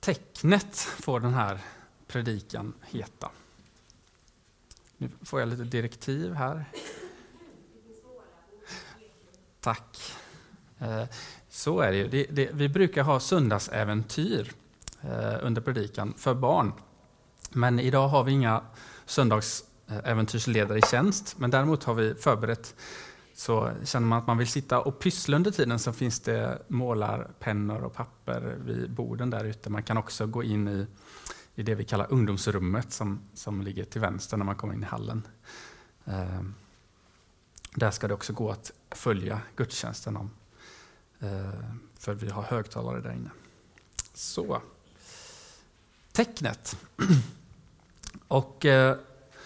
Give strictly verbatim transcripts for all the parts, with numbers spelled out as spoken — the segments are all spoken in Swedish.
Tecknet får den här predikan heta. Nu får jag lite direktiv här. Tack. Så är det ju. Det, det, vi brukar ha söndagsäventyr under predikan för barn. Men idag har vi inga söndagsäventyrsledare i tjänst. Men däremot har vi förberett, så känner man att man vill sitta och pyssla under tiden, så finns det målarpennor och papper vid borden där ute. Man kan också gå in i, i det vi kallar ungdomsrummet som, som ligger till vänster när man kommer in i hallen. Eh, där ska det också gå att följa gudstjänsten om. Eh, för vi har högtalare där inne. Så. Tecknet. Och eh,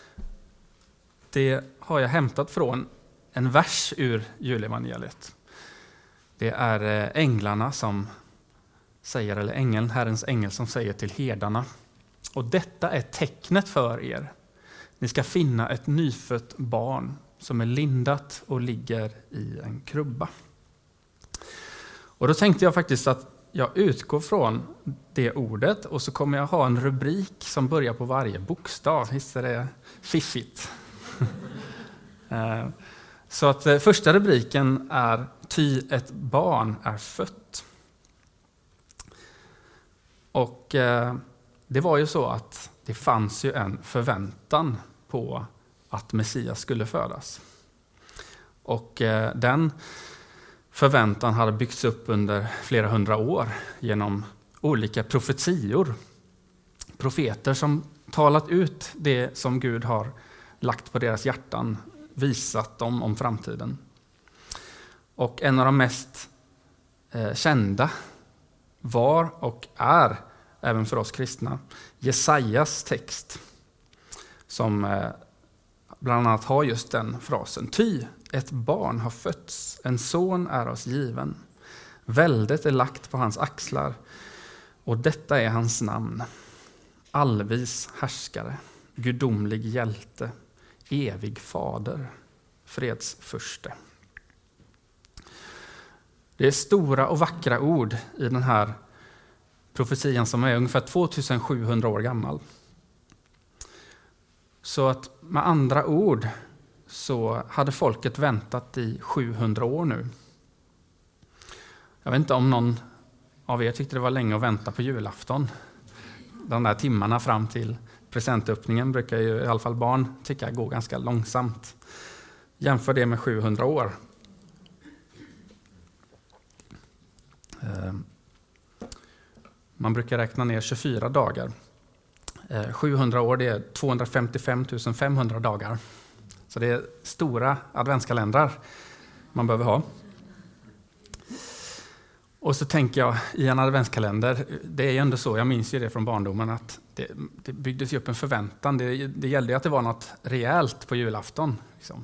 det har jag hämtat från en vers ur julevangeliet. Det är änglarna som säger, eller ängeln, Herrens ängel som säger till herdarna: och detta är tecknet för er. Ni ska finna ett nyfött barn som är lindat och ligger i en krubba. Och då tänkte jag faktiskt att jag utgår från det ordet, och så kommer jag ha en rubrik som börjar på varje bokstav. Visst är det fiffigt? Så att första rubriken är ty ett barn är fött. Och eh, det var ju så att det fanns ju en förväntan på att Messias skulle födas. Och eh, den förväntan hade byggts upp under flera hundra år genom olika profetior. Profeter som talat ut det som Gud har lagt på deras hjärtan, visat dem om framtiden. Och en av de mest eh, kända var och är, även för oss kristna, Jesajas text, som eh, bland annat har just den frasen: ty ett barn har fötts, en son är oss given, väldet är lagt på hans axlar, och detta är hans namn: allvis härskare, gudomlig hjälte, evig fader, fredsförste. Det är stora och vackra ord i den här profetian som är ungefär tvåtusensjuhundra år gammal. Så att med andra ord så hade folket väntat i sjuhundra år nu. Jag vet inte om någon av er tyckte det var länge att vänta på julafton. De där timmarna fram till presentöppningen brukar ju i alla fall barn tycka gå ganska långsamt. Jämför det med sjuhundra år. Man brukar räkna ner tjugofyra dagar. sjuhundra år, det är tvåhundrafemtiofem tusen femhundra dagar. Så det är stora adventskalendrar man behöver ha. Och så tänker jag i en adventskalender, det är ju ändå så, jag minns ju det från barndomen, att det, det byggdes ju upp en förväntan. Det, det gällde ju att det var något rejält på julafton. Liksom.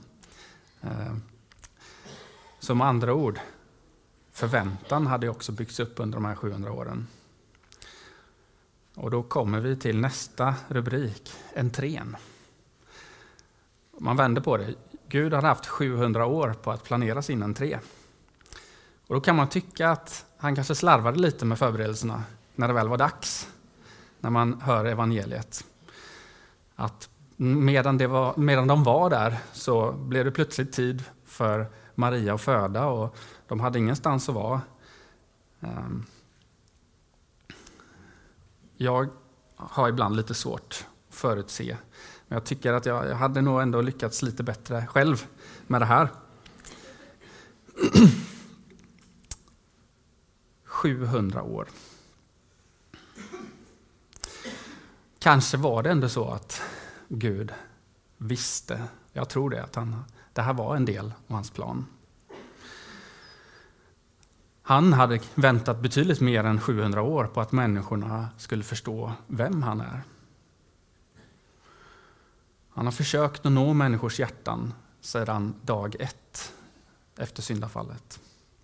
Så med andra ord, förväntan hade också byggts upp under de här sjuhundra åren. Och då kommer vi till nästa rubrik, entrén. Man vänder på det. Gud har haft sjuhundra år på att planera sin entré. Och då kan man tycka att han kanske slarvade lite med förberedelserna när det väl var dags. När man hör evangeliet. Att medan, det var, medan de var där så blev det plötsligt tid för Maria att föda, och de hade ingenstans att vara. Jag har ibland lite svårt att förutse. Men jag tycker att jag, jag hade nog ändå lyckats lite bättre själv med det här. sjuhundra år. Kanske var det ändå så att Gud visste, jag tror det, att han, det här var en del av hans plan. Han hade väntat betydligt mer än sjuhundra år på att människorna skulle förstå vem han är. Han har försökt att nå människors hjärtan sedan dag ett efter syndafallet.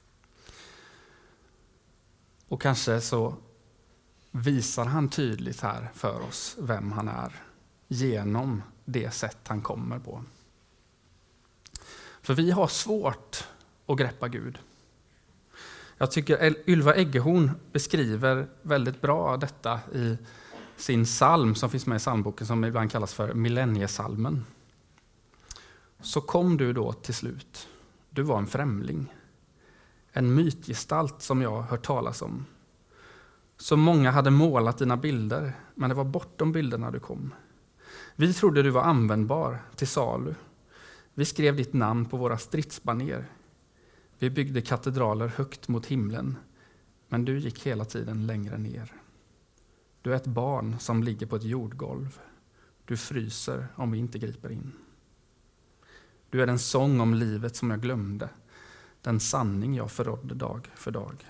Och kanske så visar han tydligt här för oss vem han är genom det sätt han kommer på. För vi har svårt att greppa Gud. Jag tycker Ylva Eggehorn beskriver väldigt bra detta i sin psalm som finns med i psalmboken, som ibland kallas för millenniesalmen. Så kom du då till slut. Du var en främling. En mytgestalt som jag hört talas om. Så många hade målat dina bilder, men det var bortom bilderna du kom. Vi trodde du var användbar till salu. Vi skrev ditt namn på våra stridsbaner. Vi byggde katedraler högt mot himlen, men du gick hela tiden längre ner. Du är ett barn som ligger på ett jordgolv. Du fryser om vi inte griper in. Du är den sång om livet som jag glömde, den sanning jag förrådde dag för dag.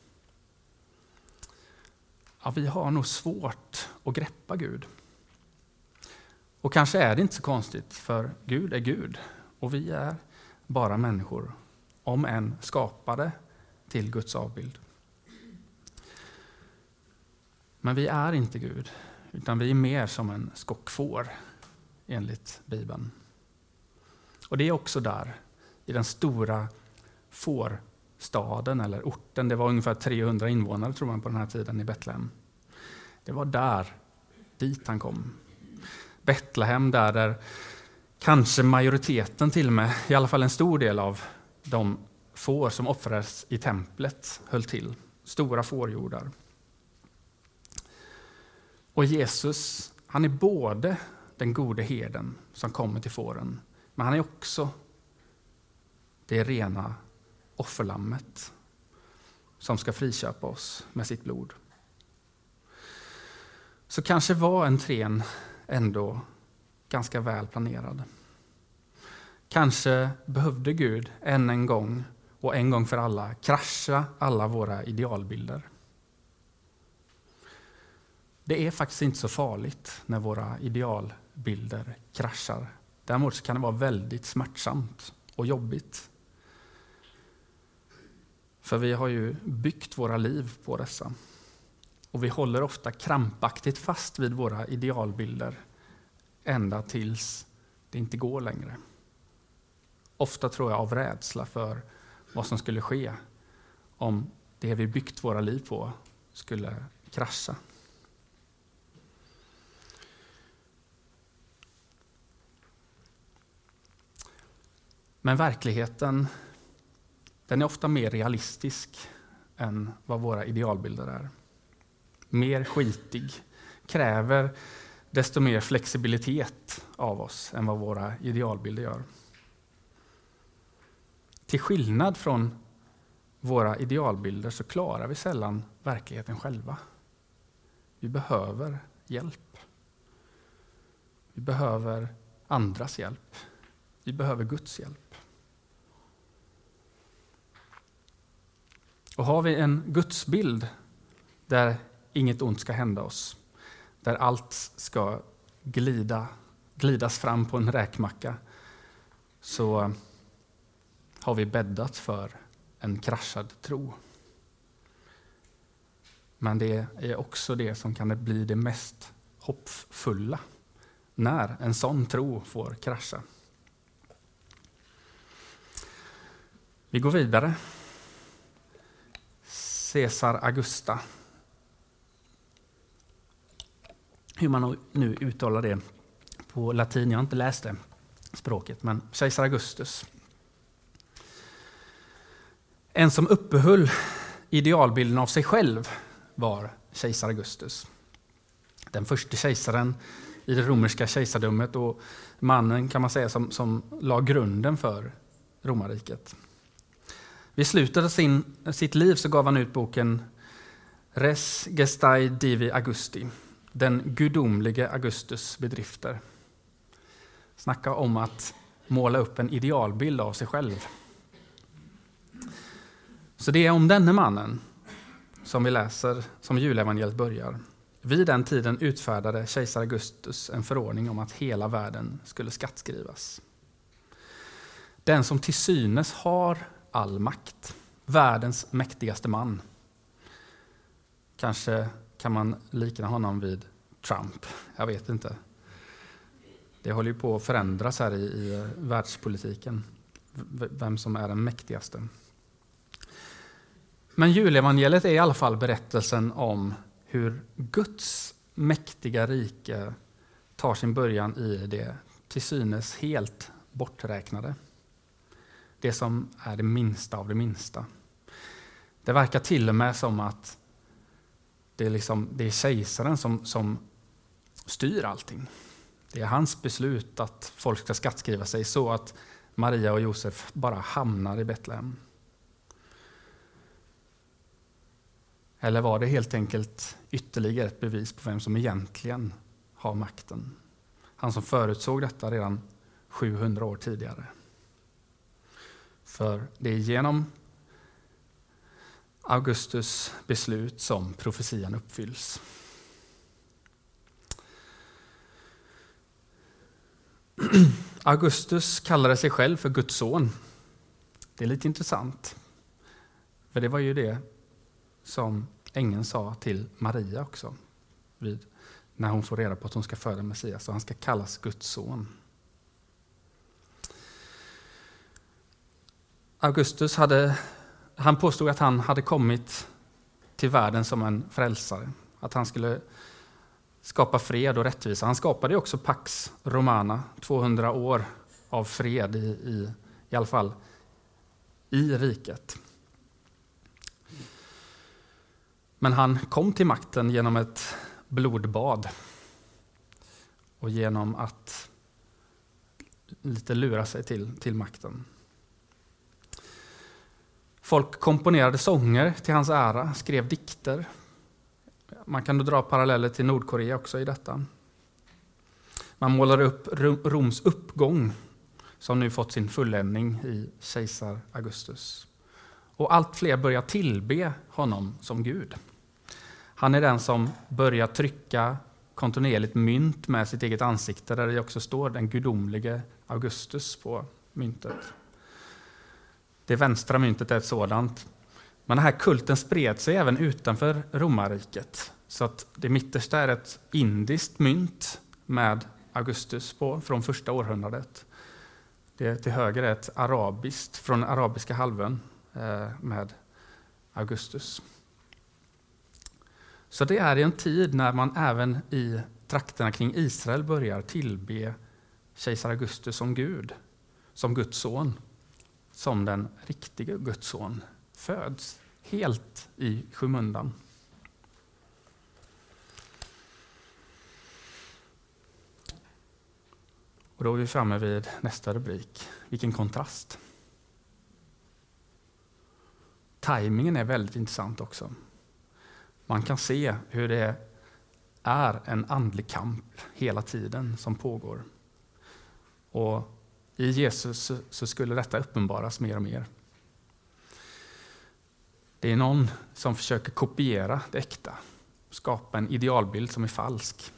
Ja, vi har nog svårt att greppa Gud. Och kanske är det inte så konstigt, för Gud är Gud och vi är bara människor, om än skapade till Guds avbild. Men vi är inte Gud, utan vi är mer som en skockfår enligt Bibeln. Och det är också där, i den stora fårstaden eller orten, det var ungefär trehundra invånare tror man på den här tiden i Betlehem. Det var där, dit han kom. Betlehem, där, där kanske majoriteten till och med, i alla fall en stor del av de får som offrades i templet höll till. Stora fårjordar. Och Jesus, han är både den gode herden som kommer till fåren, men han är också det rena offerlammet som ska friköpa oss med sitt blod. Så kanske var entrén ändå ganska väl planerad. Kanske behövde Gud än en gång och en gång för alla krascha alla våra idealbilder. Det är faktiskt inte så farligt när våra idealbilder kraschar. Däremot kan det vara väldigt smärtsamt och jobbigt. För vi har ju byggt våra liv på dessa. Och vi håller ofta krampaktigt fast vid våra idealbilder ända tills det inte går längre. Ofta tror jag av rädsla för vad som skulle ske om det vi byggt våra liv på skulle krascha. Men verkligheten, den är ofta mer realistisk än vad våra idealbilder är. Mer skitig, kräver desto mer flexibilitet av oss än vad våra idealbilder gör. Till skillnad från våra idealbilder så klarar vi sällan verkligheten själva. Vi behöver hjälp. Vi behöver andras hjälp. Vi behöver Guds hjälp. Och har vi en gudsbild där inget ont ska hända oss, där allt ska glida, glidas fram på en räkmacka, så har vi bäddat för en kraschad tro. Men det är också det som kan bli det mest hoppfulla när en sån tro får krascha. Vi går vidare. Caesar Augusta. Hur man nu uttalar det på latin, jag har inte läst det språket, men kejsar Augustus. En som uppehöll idealbilden av sig själv var kejsar Augustus. Den första kejsaren i det romerska kejsardömet och mannen kan man säga som, som la grunden för romarriket. Vid slutet av sin, sitt liv så gav han ut boken Res Gestae Divi Augusti, den gudomlige Augustus bedrifter. Snacka om att måla upp en idealbild av sig själv. Så det är om denne mannen som vi läser, som julevangeliet börjar. Vid den tiden utfärdade kejsar Augustus en förordning om att hela världen skulle skattskrivas. Den som till synes har all makt, världens mäktigaste man. Kanske kan man likna honom vid Trump, jag vet inte. Det håller ju på att förändras här i, i världspolitiken, vem som är den mäktigaste. Men julevangeliet är i alla fall berättelsen om hur Guds mäktiga rike tar sin början i det till synes helt borträknade. Det som är det minsta av det minsta. Det verkar till och med som att det är, liksom, det är kejsaren som, som styr allting. Det är hans beslut att folk ska skattskriva sig så att Maria och Josef bara hamnar i Betlehem. Eller var det helt enkelt ytterligare ett bevis på vem som egentligen har makten? Han som förutsåg detta redan sjuhundra år tidigare. För det är genom Augustus beslut som profetian uppfylls. Augustus kallade sig själv för Guds son. Det är lite intressant. För det var ju det som ängeln sa till Maria också. Vid, när hon får reda på att hon ska föda Messias. Så han ska kallas Guds son. Augustus hade, han påstod att han hade kommit till världen som en frälsare. Att han skulle skapa fred och rättvisa. Han skapade också Pax Romana, tvåhundra år av fred i, i, i alla fall i riket. Men han kom till makten genom ett blodbad och genom att lite lura sig till, till makten. Folk komponerade sånger till hans ära, skrev dikter. Man kan då dra paralleller till Nordkorea också i detta. Man målar upp Roms uppgång som nu fått sin fulländning i kejsar Augustus. Och allt fler börjar tillbe honom som Gud. Han är den som börjar trycka kontinuerligt mynt med sitt eget ansikte där det också står den gudomlige Augustus på myntet. Det vänstra myntet är ett sådant. Men den här kulten spred sig även utanför romarriket. Så att det mittersta är ett indiskt mynt med Augustus på från första århundradet. Det till höger är ett arabiskt från arabiska halvön med Augustus. Så det är i en tid när man även i trakterna kring Israel börjar tillbe kejsar Augustus som Gud, som Guds son, som den riktiga Guds son föds helt i skymundan. Och då är vi framme vid nästa rubrik. Vilken kontrast. Timingen är väldigt intressant också. Man kan se hur det är en andlig kamp hela tiden som pågår. Och i Jesus så skulle detta uppenbaras mer och mer. Det är någon som försöker kopiera det äkta, skapa en idealbild som är falsk.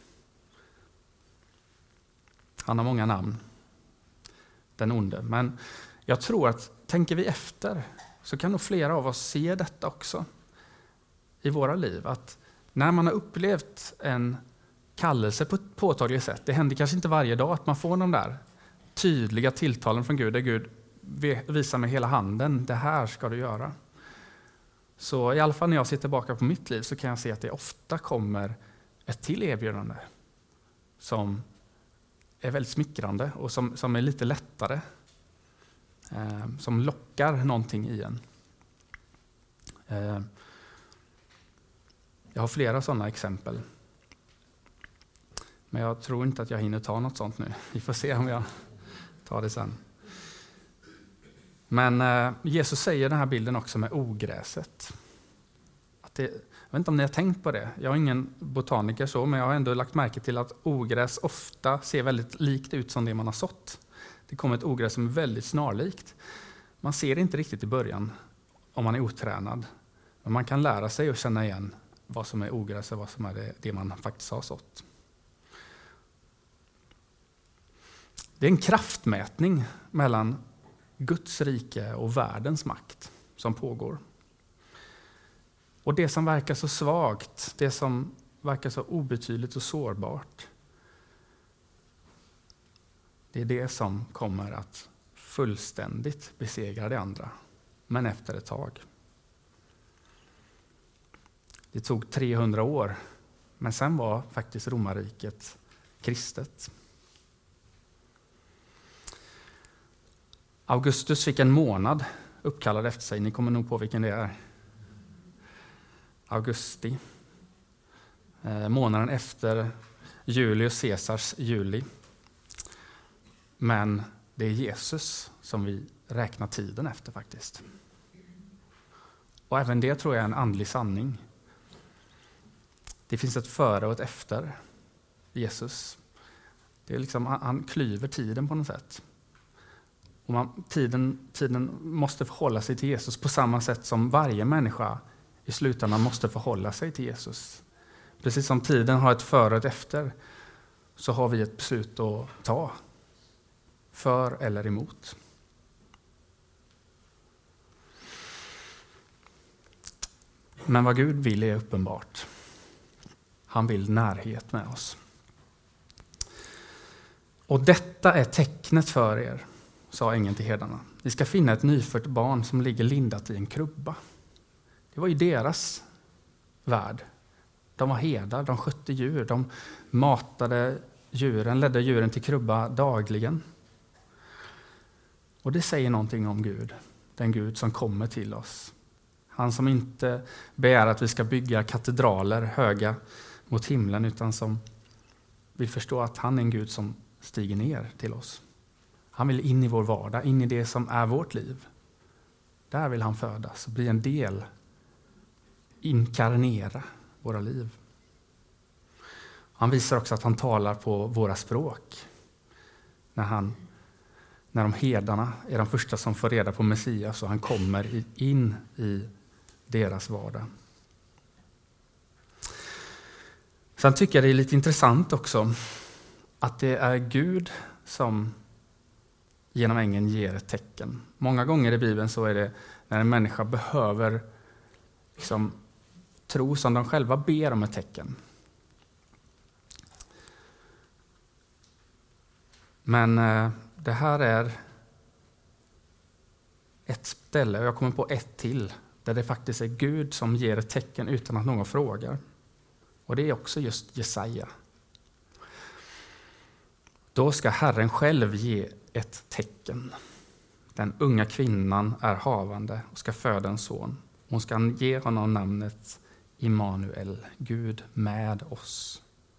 Han har många namn, den onde. Men jag tror att tänker vi efter så kan nog flera av oss se detta också i våra liv. Att när man har upplevt en kallelse på ett påtagligt sätt, det händer kanske inte varje dag att man får de där tydliga tilltalen från Gud, där Gud visar med hela handen, det här ska du göra. Så i alla fall när jag ser tillbaka på mitt liv så kan jag se att det ofta kommer ett till erbjudande som är väldigt smickrande och som, som är lite lättare. Eh, som lockar någonting i en. Eh, jag har flera sådana exempel. Men jag tror inte att jag hinner ta något sånt nu. Vi får se om jag tar det sen. Men eh, Jesus säger den här bilden också med ogräset. Att det, jag vet inte om ni har tänkt på det. Jag är ingen botaniker så, men jag har ändå lagt märke till att ogräs ofta ser väldigt likt ut som det man har sått. Det kommer ett ogräs som är väldigt snarlikt. Man ser det inte riktigt i början om man är otränad. Men man kan lära sig att känna igen vad som är ogräs och vad som är det, det man faktiskt har sått. Det är en kraftmätning mellan Guds rike och världens makt som pågår. Och det som verkar så svagt, det som verkar så obetydligt och sårbart, det är det som kommer att fullständigt besegra det andra, men efter ett tag. Det tog trehundra år, men sen var faktiskt romarriket kristet. Augustus fick en månad uppkallad efter sig. Ni kommer nog på vilken det är. Augusti. Eh, månaden efter Julius Caesars juli. Men det är Jesus som vi räknar tiden efter faktiskt. Och även det tror jag är en andlig sanning. Det finns ett före och ett efter Jesus. Det är liksom, han klyver tiden på något sätt. Och man, tiden, tiden måste förhålla sig till Jesus på samma sätt som varje människa i slutändan måste förhålla sig till Jesus. Precis som tiden har ett före och ett efter, så har vi ett beslut att ta. För eller emot. Men vad Gud vill är uppenbart. Han vill närhet med oss. Och detta är tecknet för er, sa ängeln till herdarna. Ni ska finna ett nyfött barn som ligger lindat i en krubba. Det var ju deras värld. De var herdar, de skötte djur, de matade djuren, ledde djuren till krubba dagligen. Och det säger någonting om Gud, den Gud som kommer till oss. Han som inte begär att vi ska bygga katedraler höga mot himlen, utan som vill förstå att han är en Gud som stiger ner till oss. Han vill in i vår vardag, in i det som är vårt liv. Där vill han födas, bli en del, inkarnera våra liv. Han visar också att han talar på våra språk. När, han, när de herdarna är de första som får reda på Messias och han kommer in i deras vardag. Sen tycker jag det är lite intressant också att det är Gud som genom ängeln ger ett tecken. Många gånger i Bibeln så är det när en människa behöver liksom tro som de själva ber om ett tecken. Men eh, det här är ett ställe, och jag kommer på ett till, där det faktiskt är Gud som ger ett tecken utan att någon frågar. Och det är också just Jesaja. Då ska Herren själv ge ett tecken. Den unga kvinnan är havande och ska föda en son. Hon ska ge honom namnet Immanuel, Gud med oss.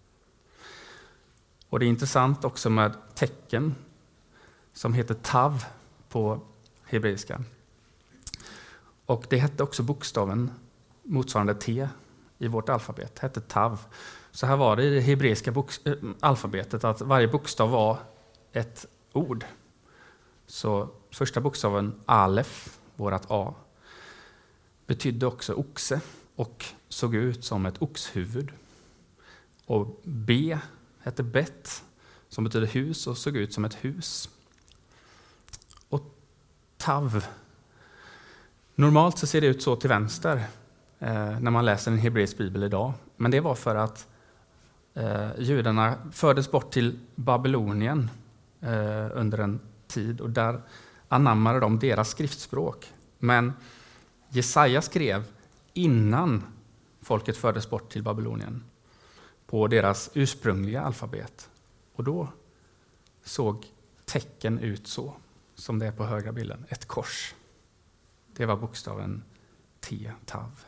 Och det är intressant också med tecken som heter tav på hebreiska. Och det hette också bokstaven motsvarande T i vårt alfabet, hette tav. Så här var det i det hebreiska bok- äh, alfabetet att varje bokstav var ett ord. Så första bokstaven alef, vårat A, betydde också oxe och såg ut som ett oxhuvud. Och B hette bet, som betyder hus och såg ut som ett hus. Och tav. Normalt så ser det ut så till vänster eh, när man läser en hebreisk bibel idag. Men det var för att eh, judarna fördes bort till Babylonien eh, under en tid. Och där anammade de deras skriftspråk. Men Jesaja skrev innan folket fördes bort till Babylonien på deras ursprungliga alfabet. Och då såg tecken ut så, som det är på högra bilden. Ett kors. Det var bokstaven T, tav.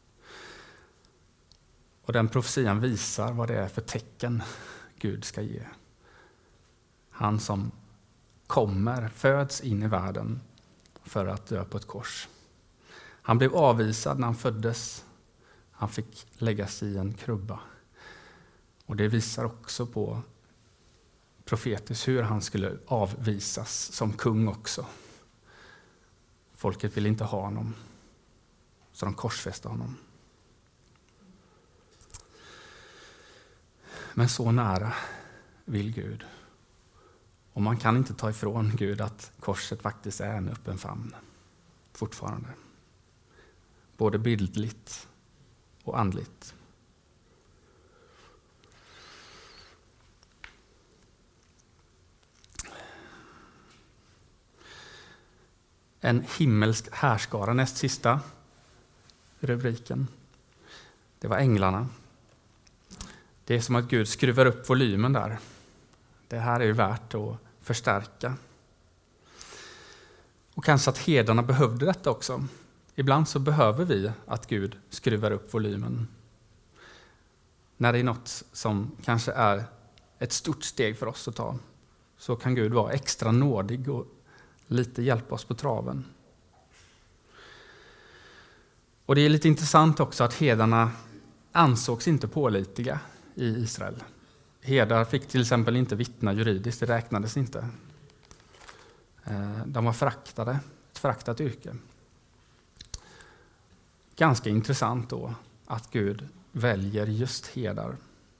Och den profetian visar vad det är för tecken Gud ska ge. Han som kommer, föds in i världen för att dö på ett kors. Han blev avvisad när han föddes. Han fick läggas i en krubba. Och det visar också på profetiskt hur han skulle avvisas som kung också. Folket ville inte ha honom, så de korsfäste honom. Men så nära vill Gud. Och man kan inte ta ifrån Gud att korset faktiskt är en öppen famn fortfarande. Både bildligt och andligt. En himmelsk härskara, näst sista rubriken. Det var änglarna. Det är som att Gud skruvar upp volymen där. Det här är ju värt att förstärka. Och kanske att herdarna behövde detta också. Ibland så behöver vi att Gud skruvar upp volymen. När det är något som kanske är ett stort steg för oss att ta, så kan Gud vara extra nådig och lite hjälpa oss på traven. Och det är lite intressant också att herdarna ansågs inte pålitliga i Israel. Herdar fick till exempel inte vittna juridiskt, det räknades inte. De var föraktade, ett föraktat yrke. Ganska intressant då att Gud väljer just herdar.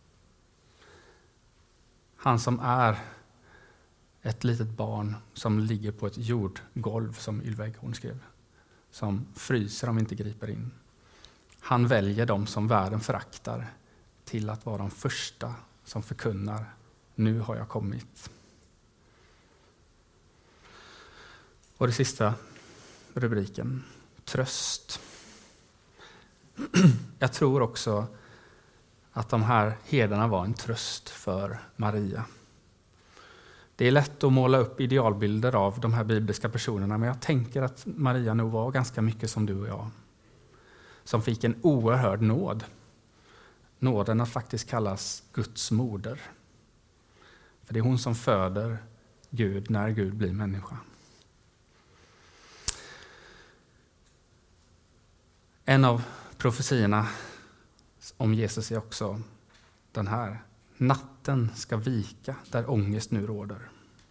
Han som är ett litet barn som ligger på ett jordgolv, som Ylva Eggehorn skrev, som fryser om vi inte griper in. Han väljer dem som världen föraktar till att vara de första som förkunnar: nu har jag kommit. Och det sista rubriken, tröst. Jag tror också att de här herdarna var en tröst för Maria. Det är lätt att måla upp idealbilder av de här bibliska personerna, men jag tänker att Maria nog var ganska mycket som du och jag, som fick en oerhörd nåd. Nåden att faktiskt kallas Guds moder. För det är hon som föder Gud när Gud blir människa. En av profetiorna om Jesus är också den här: natten ska vika där ångest nu råder.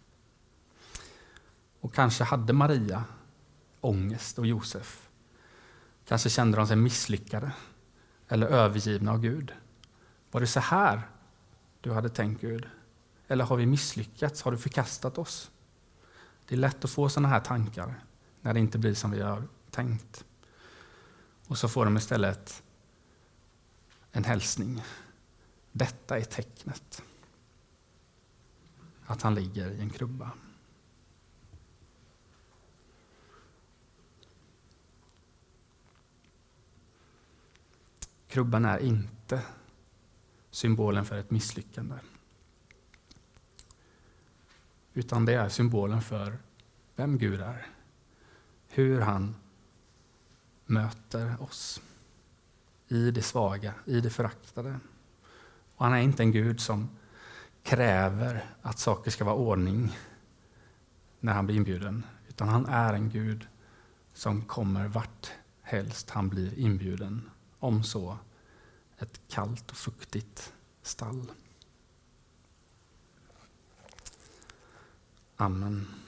Och kanske hade Maria ångest och Josef. Kanske kände de sig misslyckade eller övergivna av Gud. Var det så här du hade tänkt, Gud? Eller har vi misslyckats? Har du förkastat oss? Det är lätt att få sådana här tankar när det inte blir som vi har tänkt. Och så får de istället en hälsning. Detta är tecknet. Att han ligger i en krubba. Krubban är inte symbolen för ett misslyckande. Utan det är symbolen för vem Gud är. Hur han möter oss i det svaga, i det föraktade. Och han är inte en Gud som kräver att saker ska vara ordning när han blir inbjuden. Utan han är en Gud som kommer vart helst han blir inbjuden. Om så ett kallt och fuktigt stall. Amen.